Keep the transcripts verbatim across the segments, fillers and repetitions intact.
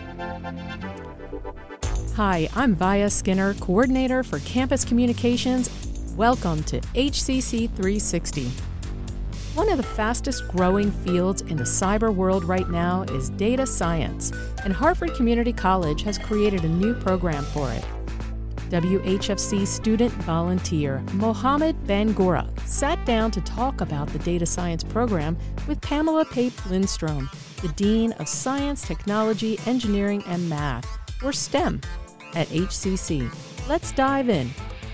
Hi, I'm Vaya Skinner, Coordinator for Campus Communications. Welcome to H C C three sixty. One of the fastest growing fields in the cyber world right now is data science, and Hartford Community College has created a new program for it. W H F C student volunteer Mohammed Bangora sat down to talk about the data science program with Pamela Pape Lindstrom, the Dean of Science, Technology, Engineering, and Math, or STEM, at H C C. Let's dive in.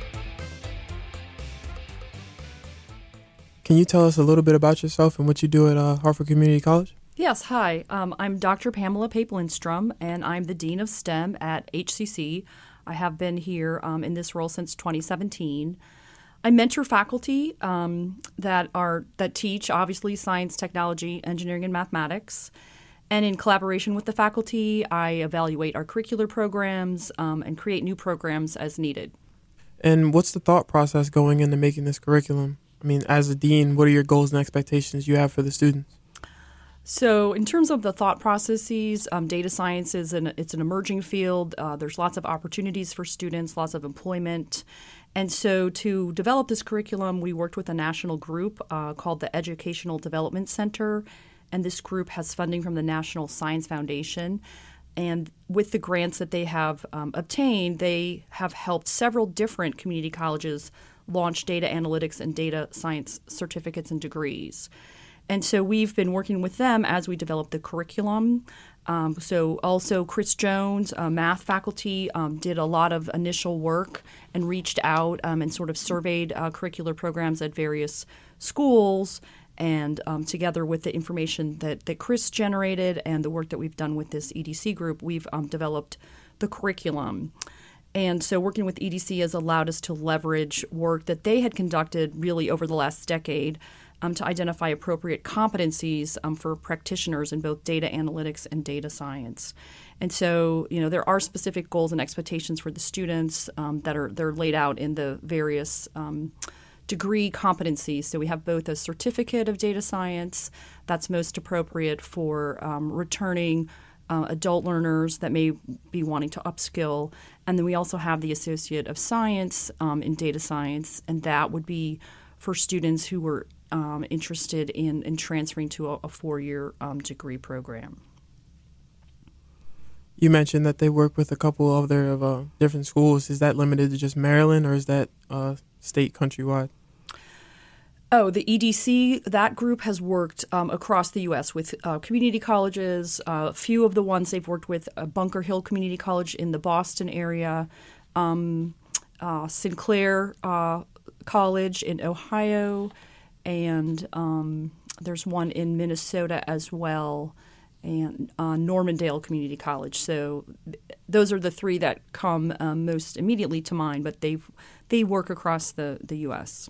Can you tell us a little bit about yourself and what you do at uh, Hartford Community College? Yes, hi. Um, I'm Doctor Pamela Pape Lindstrom, and I'm the Dean of STEM at H C C. I have been here um, in this role since twenty seventeen. I mentor faculty um, that are that teach, obviously, science, technology, engineering, and mathematics. And in collaboration with the faculty, I evaluate our curricular programs um, and create new programs as needed. And what's the thought process going into making this curriculum? I mean, as a dean, what are your goals and expectations you have for the students? So in terms of the thought processes, um, data science is an, it's an emerging field. Uh, there's lots of opportunities for students, lots of employment. And so to develop this curriculum, we worked with a national group uh, called the Educational Development Center. And this group has funding from the National Science Foundation. And with the grants that they have um, obtained, they have helped several different community colleges launch data analytics and data science certificates and degrees. And so we've been working with them as we develop the curriculum. Um, so also Chris Jones, uh, math faculty, um, did a lot of initial work and reached out um, and sort of surveyed uh, curricular programs at various schools. And um, together with the information that, that Chris generated and the work that we've done with this E D C group, we've um, developed the curriculum. And so working with E D C has allowed us to leverage work that they had conducted really over the last decade um, to identify appropriate competencies um, for practitioners in both data analytics and data science. And so, you know, there are specific goals and expectations for the students um, that are they're laid out in the various um, degree competencies. So we have both a certificate of data science that's most appropriate for um, returning uh, adult learners that may be wanting to upskill. And then we also have the Associate of Science um, in data science, and that would be for students who were um, interested in, in transferring to a, a four-year um, degree program. You mentioned that they work with a couple other of uh, different schools. Is that limited to just Maryland, or is that uh, state countrywide? Oh, the E D C, that group has worked um, across the U S with uh, community colleges. Uh, a few of the ones they've worked with, uh, Bunker Hill Community College in the Boston area, um, uh, Sinclair uh, College in Ohio, and um, there's one in Minnesota as well, and uh, Normandale Community College. So th- those are the three that come um, most immediately to mind, but they they work across the, the U S.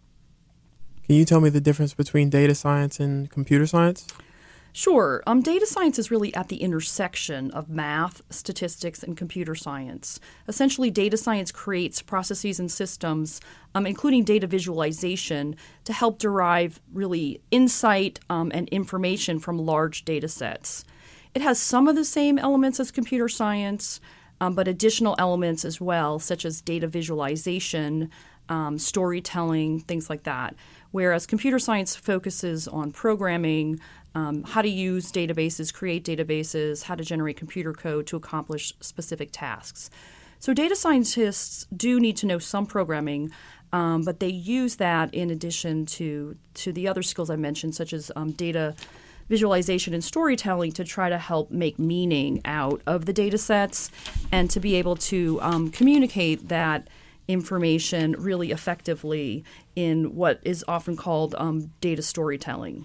Can you tell me the difference between data science and computer science? Sure. Um, data science is really at the intersection of math, statistics, and computer science. Essentially, data science creates processes and systems, um, including data visualization, to help derive really insight um, and information from large data sets. It has some of the same elements as computer science, um, but additional elements as well, such as data visualization, um, storytelling, things like that. Whereas computer science focuses on programming, um, how to use databases, create databases, how to generate computer code to accomplish specific tasks. So data scientists do need to know some programming, um, but they use that in addition to, to the other skills I mentioned, such as um, data visualization and storytelling, to try to help make meaning out of the data sets and to be able to um, communicate that information really effectively in what is often called um, data storytelling.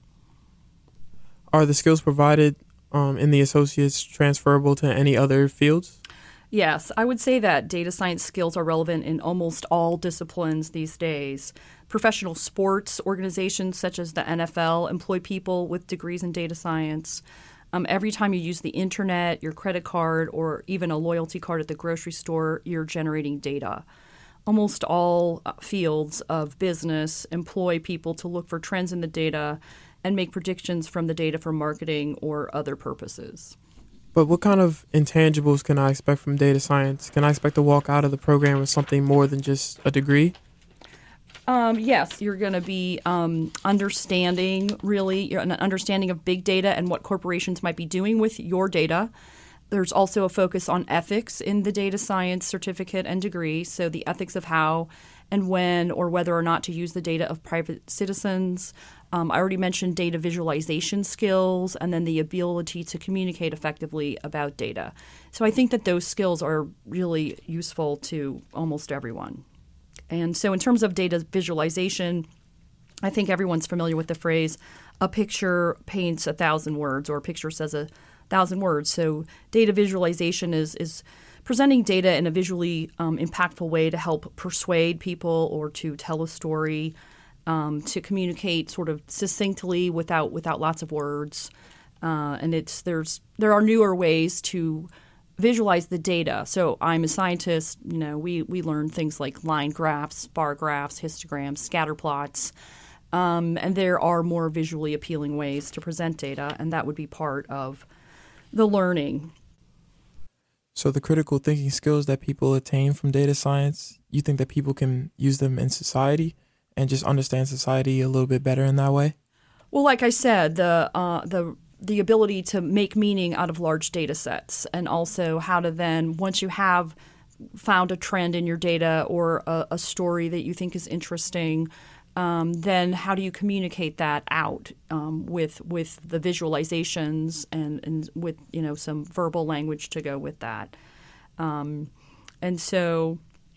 Are the skills provided um, in the associates transferable to any other fields? Yes, I would say that data science skills are relevant in almost all disciplines these days. Professional sports organizations such as the N F L employ people with degrees in data science. Um, every time you use the internet, your credit card, or even a loyalty card at the grocery store, you're generating data. Almost all fields of business employ people to look for trends in the data and make predictions from the data for marketing or other purposes. But what kind of intangibles can I expect from data science? Can I expect to walk out of the program with something more than just a degree? Um, yes, you're going to be um, understanding, really, an understanding of big data and what corporations might be doing with your data. There's also a focus on ethics in the data science certificate and degree, so the ethics of how and when or whether or not to use the data of private citizens. Um, I already mentioned data visualization skills and then the ability to communicate effectively about data. So I think that those skills are really useful to almost everyone. And so in terms of data visualization, I think everyone's familiar with the phrase, a picture paints a thousand words, or a picture says a thousand words. So data visualization is is presenting data in a visually um, impactful way to help persuade people or to tell a story, um, to communicate sort of succinctly without without lots of words. Uh, and it's there's there are newer ways to visualize the data. So I'm a scientist. You know, we we learn things like line graphs, bar graphs, histograms, scatter plots. Um, and there are more visually appealing ways to present data, and that would be part of the learning. So the critical thinking skills that people attain from data science, you think that people can use them in society and just understand society a little bit better in that way? Well, like I said, the uh, the the ability to make meaning out of large data sets, and also how to then, once you have found a trend in your data or a, a story that you think is interesting, Um, then how do you communicate that out um, with with the visualizations and, and with you know some verbal language to go with that? Um, and so,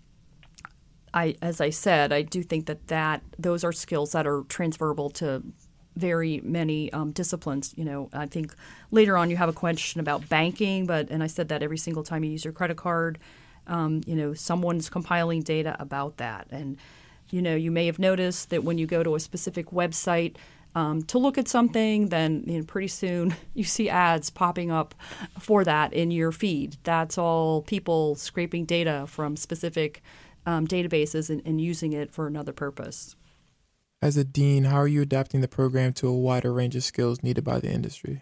I as I said, I do think that, that those are skills that are transferable to very many um, disciplines. You know, I think later on you have a question about banking, but and I said that every single time you use your credit card, um, you know, someone's compiling data about that. And you know, you may have noticed that when you go to a specific website um, to look at something, then you know, pretty soon you see ads popping up for that in your feed. That's all people scraping data from specific um, databases and, and using it for another purpose. As a dean, how are you adapting the program to a wider range of skills needed by the industry?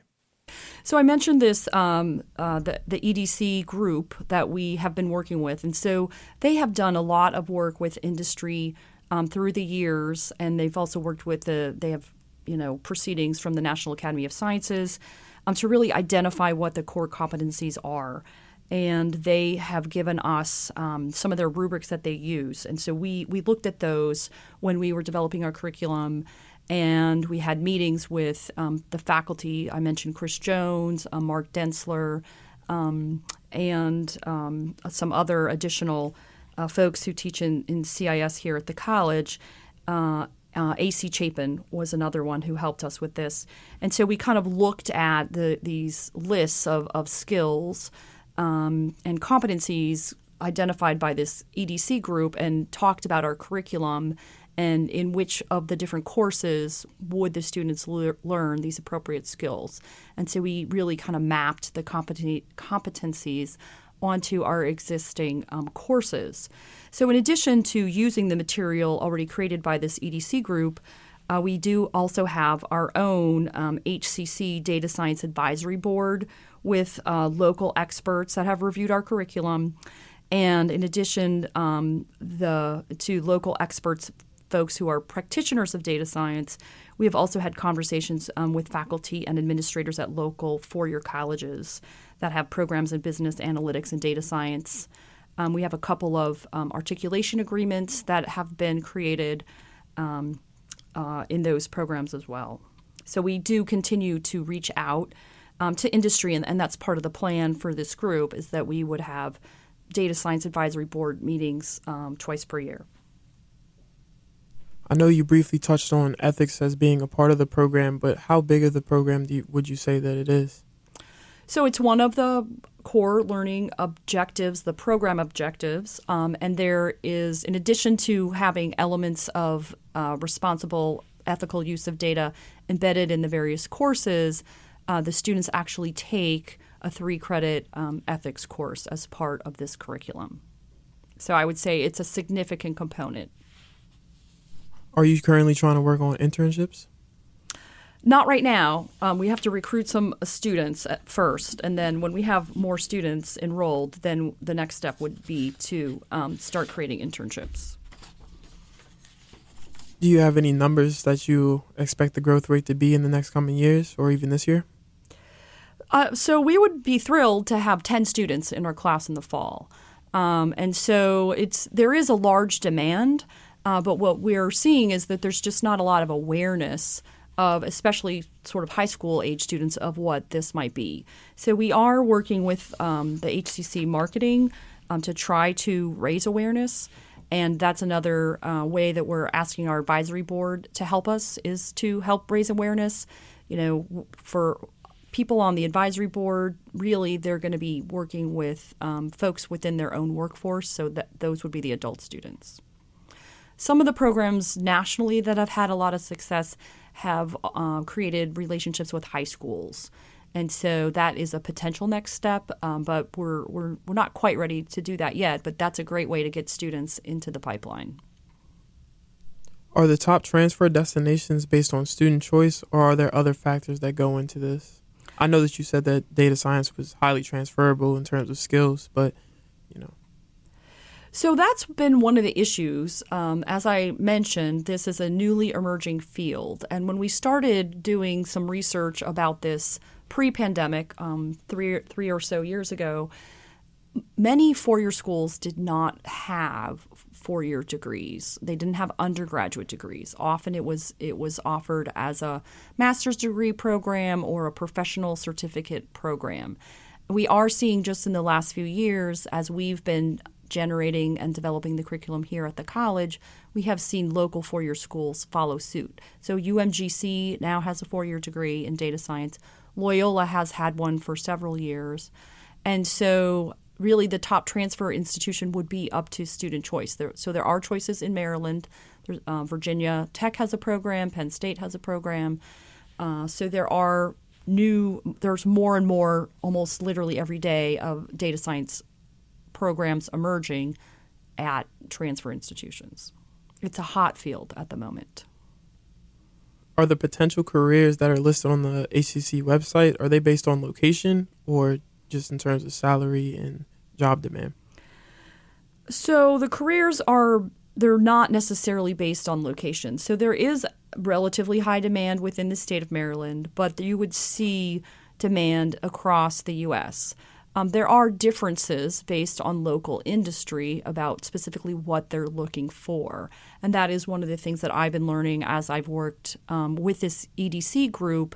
So I mentioned this, um, uh, the, the E D C group that we have been working with. And so they have done a lot of work with industry um, through the years. And they've also worked with the, they have, you know, proceedings from the National Academy of Sciences um, to really identify what the core competencies are. And they have given us um, some of their rubrics that they use. And so we, we looked at those when we were developing our curriculum. And we had meetings with um, the faculty. I mentioned Chris Jones, uh, Mark Densler, um, and um, some other additional uh, folks who teach in, in C I S here at the college. Uh, uh, A C Chapin was another one who helped us with this. And so we kind of looked at the, these lists of, of skills um, and competencies identified by this E D C group and talked about our curriculum and in which of the different courses would the students le- learn these appropriate skills. And so we really kind of mapped the competen- competencies onto our existing um, courses. So in addition to using the material already created by this E D C group, uh, we do also have our own um, H C C Data Science Advisory Board with uh, local experts that have reviewed our curriculum. And in addition um, the to local experts, folks who are practitioners of data science, we have also had conversations um, with faculty and administrators at local four-year colleges that have programs in business analytics and data science. Um, we have a couple of um, articulation agreements that have been created um, uh, in those programs as well. So we do continue to reach out um, to industry, and, and that's part of the plan for this group, is that we would have Data Science Advisory Board meetings um, twice per year. I know you briefly touched on ethics as being a part of the program, but how big of the program do you, would you say that it is? So it's one of the core learning objectives, the program objectives, um, and there is, in addition to having elements of uh, responsible ethical use of data embedded in the various courses, uh, the students actually take a three-credit um, ethics course as part of this curriculum. So I would say it's a significant component. Are you currently trying to work on internships? Not right now. Um, we have to recruit some students at first, and then when we have more students enrolled, then the next step would be to um, start creating internships. Do you have any numbers that you expect the growth rate to be in the next coming years or even this year? Uh, so we would be thrilled to have ten students in our class in the fall. Um, and so it's there is a large demand, uh, but what we're seeing is that there's just not a lot of awareness of especially sort of high school age students of what this might be. So we are working with um, the H C C marketing um, to try to raise awareness. And that's another uh, way that we're asking our advisory board to help us is to help raise awareness. You know, for people on the advisory board, really they're going to be working with um, folks within their own workforce, so that those would be the adult students. Some of the programs nationally that have had a lot of success have uh, created relationships with high schools. And so that is a potential next step, um, but we're, we're we're not quite ready to do that yet, but that's a great way to get students into the pipeline. Are the top transfer destinations based on student choice, or are there other factors that go into this? I know that you said that data science was highly transferable in terms of skills, but, you know. So that's been one of the issues. Um, as I mentioned, this is a newly emerging field. And when we started doing some research about this pre-pandemic, um, three, three or so years ago, many four-year schools did not have four-year degrees. They didn't have undergraduate degrees. Often it was it was offered as a master's degree program or a professional certificate program. We are seeing just in the last few years, as we've been generating and developing the curriculum here at the college, we have seen local four-year schools follow suit. So U M G C now has a four-year degree in data science. Loyola has had one for several years. And so really the top transfer institution would be up to student choice. There, so there are choices in Maryland. There's, uh, Virginia Tech has a program. Penn State has a program. Uh, so there are new, there's more and more, almost literally every day, of data science programs emerging at transfer institutions. It's a hot field at the moment. Are the potential careers that are listed on the H C C website, are they based on location or just in terms of salary and job demand? So the careers are, they're not necessarily based on location. So there is relatively high demand within the state of Maryland, but you would see demand across the U S Um, there are differences based on local industry about specifically what they're looking for. And that is one of the things that I've been learning as I've worked um, with this E D C group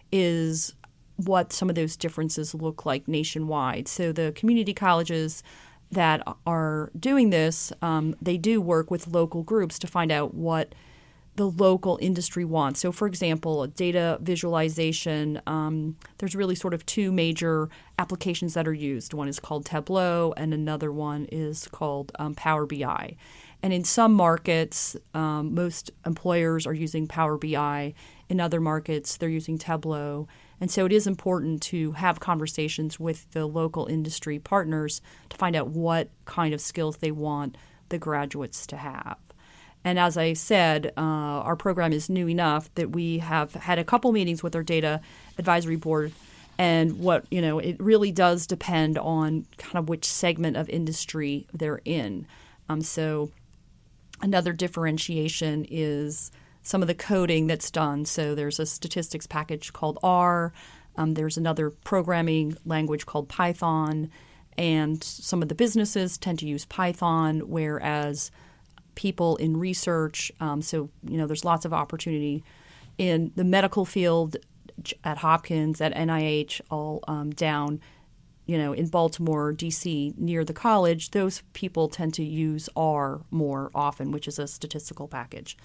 is what some of those differences look like nationwide. So the community colleges that are doing this, um, they do work with local groups to find out what the local industry wants. So, for example, data visualization, um, there's really sort of two major applications that are used. One is called Tableau, and another one is called um, Power B I. And in some markets, um, most employers are using Power B I. In other markets, they're using Tableau. And so it is important to have conversations with the local industry partners to find out what kind of skills they want the graduates to have. And as I said, uh, our program is new enough that we have had a couple meetings with our data advisory board. And what, you know, it really does depend on kind of which segment of industry they're in. Um, so another differentiation is some of the coding that's done. So there's a statistics package called R. Um, there's another programming language called Python. And some of the businesses tend to use Python, whereas people in research, um, so, you know, there's lots of opportunity in the medical field at Hopkins, at N I H, all um, down, you know, in Baltimore, D C, near the college. Those people tend to use R more often, which is a statistical package.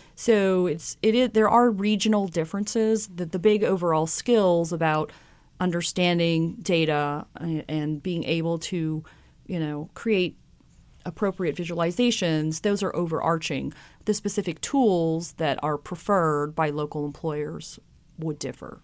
So it's it is there are regional differences. The, the big overall skills about understanding data and, and being able to, you know, create appropriate visualizations, those are overarching. The specific tools that are preferred by local employers would differ.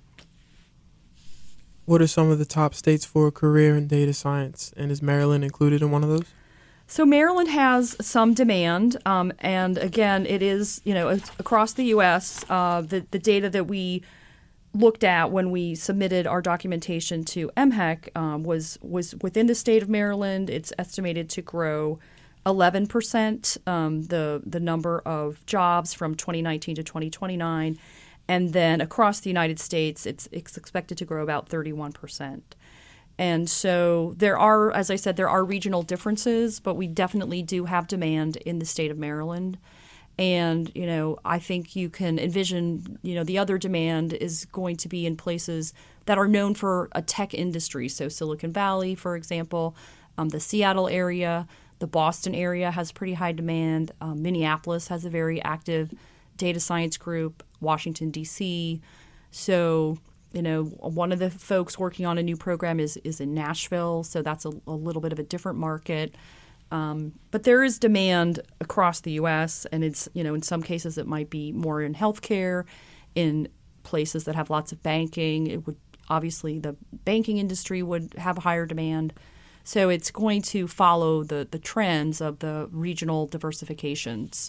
What are some of the top states for a career in data science, and is Maryland included in one of those? So Maryland has some demand, um, and again, it is, you know, across the U S, uh, the, the data that we looked at when we submitted our documentation to M H E C um, was was within the state of Maryland. It's estimated to grow eleven percent, um, the the number of jobs from twenty nineteen to twenty twenty-nine. And then across the United States, it's, it's expected to grow about thirty-one percent. And so there are, as I said, there are regional differences, but we definitely do have demand in the state of Maryland. And, you know, I think you can envision, you know, the other demand is going to be in places that are known for a tech industry. So Silicon Valley, for example, um, the Seattle area, the Boston area has pretty high demand. Um, Minneapolis has a very active data science group, Washington, D C. So, you know, one of the folks working on a new program is, is in Nashville. So that's a, a little bit of a different market. Um, but there is demand across the U S, and it's, you know, in some cases it might be more in healthcare, in places that have lots of banking. It would obviously the banking industry would have higher demand. So it's going to follow the, the trends of the regional diversifications.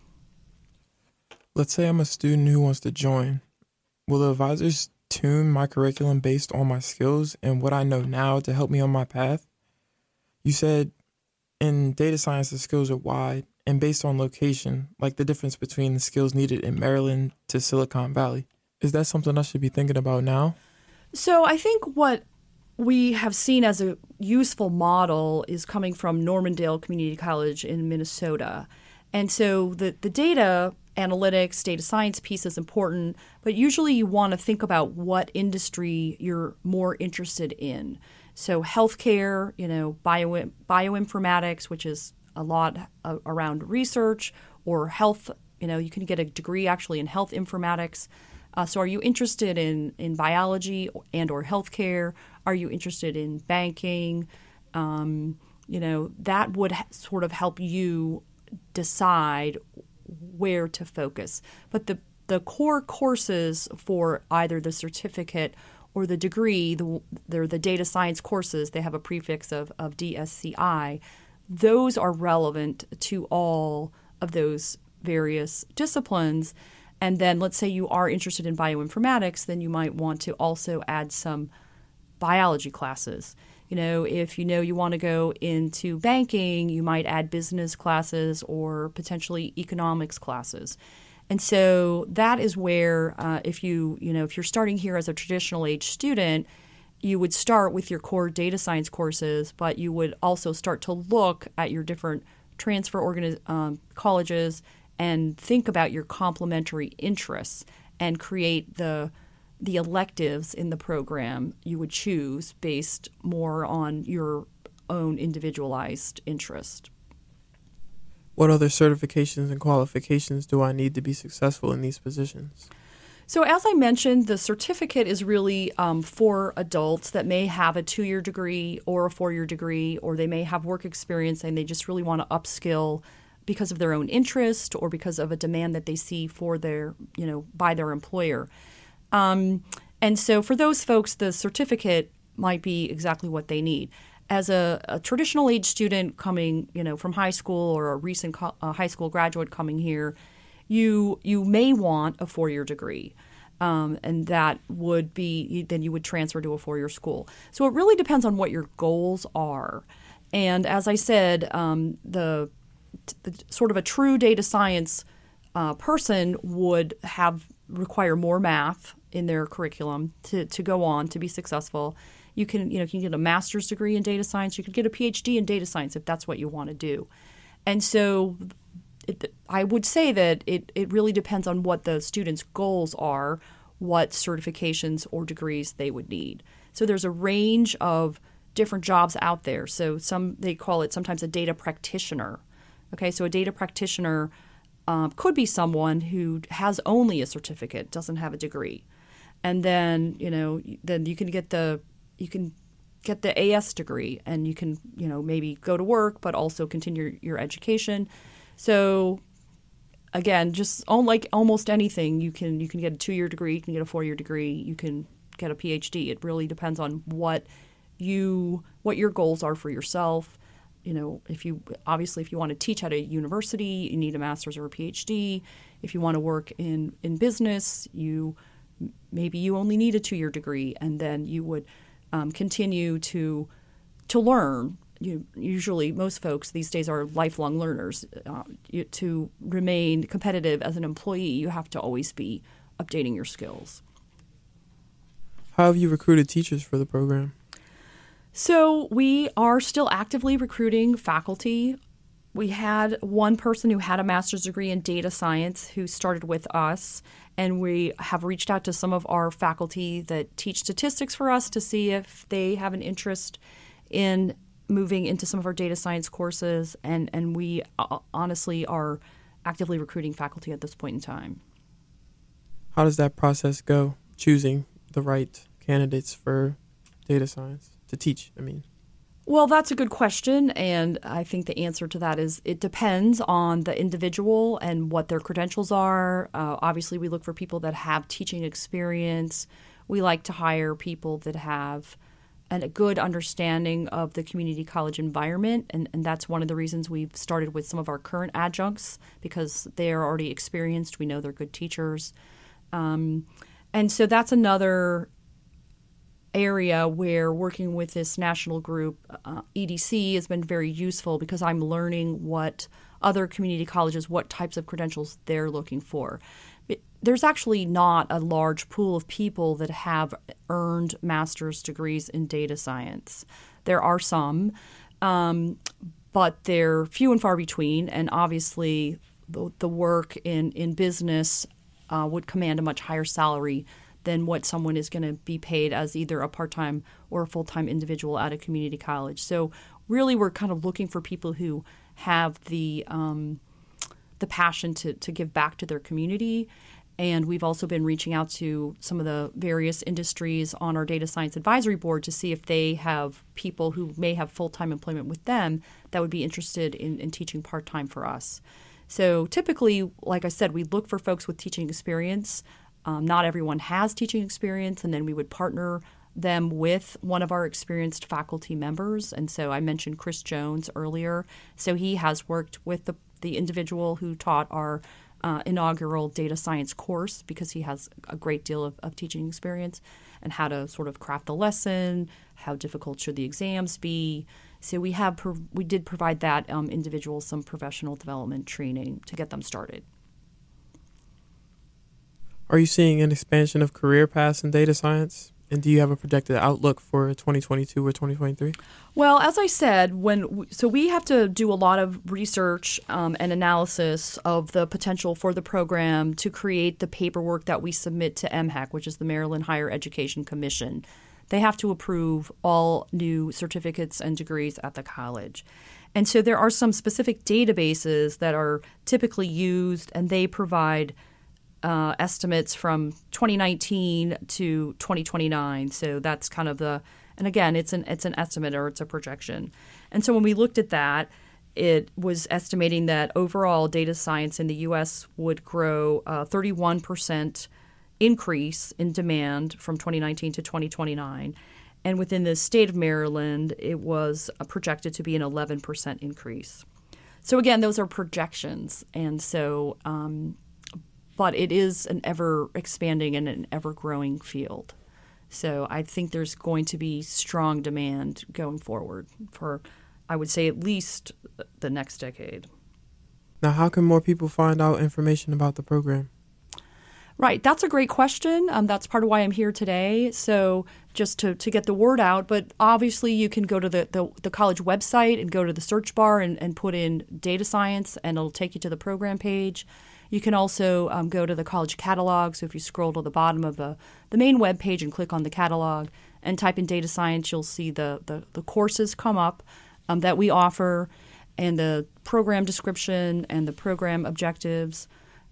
Let's say I'm a student who wants to join. Will the advisors tune my curriculum based on my skills and what I know now to help me on my path? You said in data science, the skills are wide and based on location, like the difference between the skills needed in Maryland to Silicon Valley. Is that something I should be thinking about now? So I think what we have seen as a useful model is coming from Normandale Community College in Minnesota. And so the, the data analytics, data science piece is important, but usually you want to think about what industry you're more interested in. So healthcare, you know, bio, bioinformatics, which is a lot uh, around research, or health, you know, you can get a degree actually in health informatics. Uh, so are you interested in, in biology and or healthcare? Are you interested in banking? Um, you know, that would ha- sort of help you decide where to focus. But the, the core courses for either the certificate or the degree, the, they're the data science courses, they have a prefix of, of D S C I. Those are relevant to all of those various disciplines. And then let's say you are interested in bioinformatics, then you might want to also add some biology classes. You know, if you know you want to go into banking, you might add business classes or potentially economics classes. And so that is where uh, if you, you know, if you're starting here as a traditional age student, you would start with your core data science courses, but you would also start to look at your different transfer organiz- um, colleges and think about your complementary interests and create the the electives in the program you would choose based more on your own individualized interest. What other certifications and qualifications do I need to be successful in these positions? So as I mentioned, the certificate is really um, for adults that may have a two-year degree or a four-year degree, or they may have work experience and they just really want to upskill because of their own interest or because of a demand that they see for their, you know, by their employer. Um, and so for those folks, the certificate might be exactly what they need. As a, a traditional age student coming, you know, from high school, or a recent co- uh, high school graduate coming here, you you may want a four-year degree, um, and that would be then you would transfer to a four-year school. So it really depends on what your goals are. And as I said, um, the, the sort of a true data science uh, person would have require more math in their curriculum to, to go on to be successful. You can, you know, you can get a master's degree in data science. You could get a P H D in data science if that's what you want to do. And so it, I would say that it, it really depends on what the students' goals are, what certifications or degrees they would need. So there's a range of different jobs out there. So some they call it sometimes a data practitioner. Okay, so a data practitioner uh, could be someone who has only a certificate, doesn't have a degree. And then, you know, then you can get the you can get the A S degree, and you can, you know, maybe go to work but also continue your education. So again, just like almost anything, you can you can get a two-year degree, you can get a four-year degree, you can get a P H D. It really depends on what you what your goals are for yourself. You know, if you obviously if you want to teach at a university, you need a master's or a P H D. If you want to work in, in business, you maybe you only need a two-year degree, and then you would um, continue to to learn. You, usually, most folks these days are lifelong learners. Uh, you, to remain competitive as an employee, you have to always be updating your skills. How have you recruited teachers for the program? So we are still actively recruiting faculty. We had one person who had a master's degree in data science who started with us, and we have reached out to some of our faculty that teach statistics for us to see if they have an interest in moving into some of our data science courses, and, and we uh, honestly are actively recruiting faculty at this point in time. How does that process go, choosing the right candidates for data science to teach, I mean? Well, that's a good question, and I think the answer to that is it depends on the individual and what their credentials are. Uh, obviously, we look for people that have teaching experience. We like to hire people that have an, a good understanding of the community college environment, and, and that's one of the reasons we've started with some of our current adjuncts, because they are already experienced. We know they're good teachers. Um, and so that's another area where working with this national group, uh, E D C, has been very useful, because I'm learning what other community colleges, what types of credentials they're looking for. It, there's actually not a large pool of people that have earned master's degrees in data science. There are some, um, but they're few and far between, and obviously the, the work in, in business uh, would command a much higher salary than what someone is going to be paid as either a part-time or a full-time individual at a community college. So really we're kind of looking for people who have the um, the passion to, to give back to their community. And we've also been reaching out to some of the various industries on our data science advisory board to see if they have people who may have full-time employment with them that would be interested in, in teaching part-time for us. So typically, like I said, we look for folks with teaching experience. Um, not everyone has teaching experience, and then we would partner them with one of our experienced faculty members. And so I mentioned Chris Jones earlier. So he has worked with the, the individual who taught our uh, inaugural data science course, because he has a great deal of, of teaching experience, and how to sort of craft a lesson, how difficult should the exams be. So we have pro- we did provide that um, individual some professional development training to get them started. Are you seeing an expansion of career paths in data science? And do you have a projected outlook for twenty twenty-two or twenty twenty-three? Well, as I said, when we, so we have to do a lot of research um, and analysis of the potential for the program to create the paperwork that we submit to M H E C, which is the Maryland Higher Education Commission. They have to approve all new certificates and degrees at the college. And so there are some specific databases that are typically used, and they provide Uh, estimates from twenty nineteen to twenty twenty-nine. So that's kind of the, and again, it's an it's an estimate, or it's a projection. And so when we looked at that, it was estimating that overall data science in the U S would grow a thirty-one percent increase in demand from twenty nineteen to twenty twenty-nine. And within the state of Maryland, it was projected to be an eleven percent increase. So again, those are projections. And so um, but it is an ever-expanding and an ever-growing field. So I think there's going to be strong demand going forward for, I would say, at least the next decade. Now, how can more people find out information about the program? Right. That's a great question. Um, that's part of why I'm here today. So just to, to get the word out. But obviously, you can go to the, the, the college website and go to the search bar and, and put in data science, and it'll take you to the program page. You can also um, go to the college catalog. So if you scroll to the bottom of the, the main web page and click on the catalog and type in data science, you'll see the, the, the courses come up um, that we offer, and the program description and the program objectives.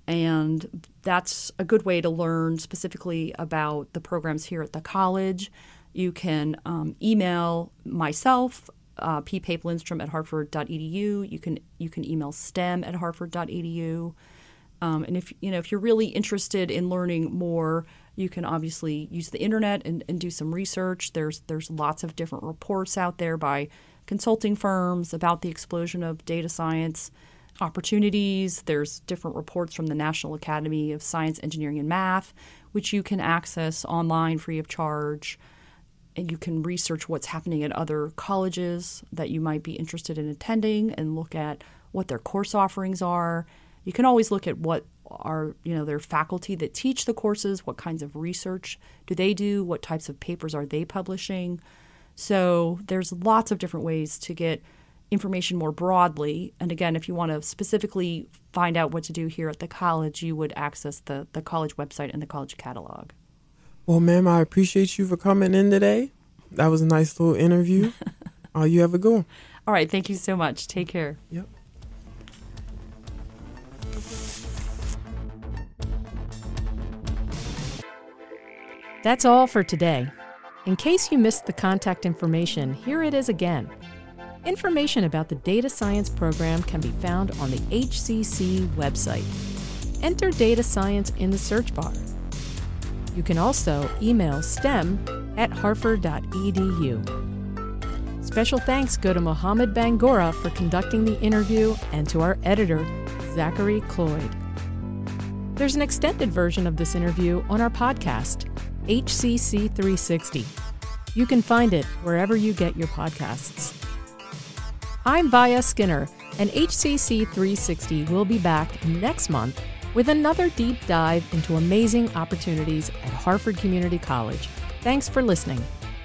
And that's a good way to learn specifically about the programs here at the college. You can um, email myself, uh, p pape lindstrom at hartford dot e d u. You can you can email stem at hartford dot e d u. Um, and if you know if you're really interested in learning more, you can obviously use the internet and, and do some research. There's there's lots of different reports out there by consulting firms about the explosion of data science. opportunities. There's different reports from the National Academy of Science, Engineering, and Math, which you can access online free of charge. And you can research what's happening at other colleges that you might be interested in attending and look at what their course offerings are. You can always look at what are, you know, their faculty that teach the courses, what kinds of research do they do, what types of papers are they publishing. So there's lots of different ways to get information more broadly. And again, if you want to specifically find out what to do here at the college, you would access the, the college website and the college catalog. Well, ma'am, I appreciate you for coming in today. That was a nice little interview. uh, you have a good one. All right. Thank you so much. Take care. Yep. That's all for today. In case you missed the contact information, here it is again. Information about the data science program can be found on the H C C website. Enter data science in the search bar. You can also email stem at hartford dot e d u. Special thanks go to Mohammed Bangora for conducting the interview and to our editor, Zachary Cloyd. There's an extended version of this interview on our podcast, H C C three sixty. You can find it wherever you get your podcasts. I'm Vaya Skinner, and H C C three sixty will be back next month with another deep dive into amazing opportunities at Hartford Community College. Thanks for listening.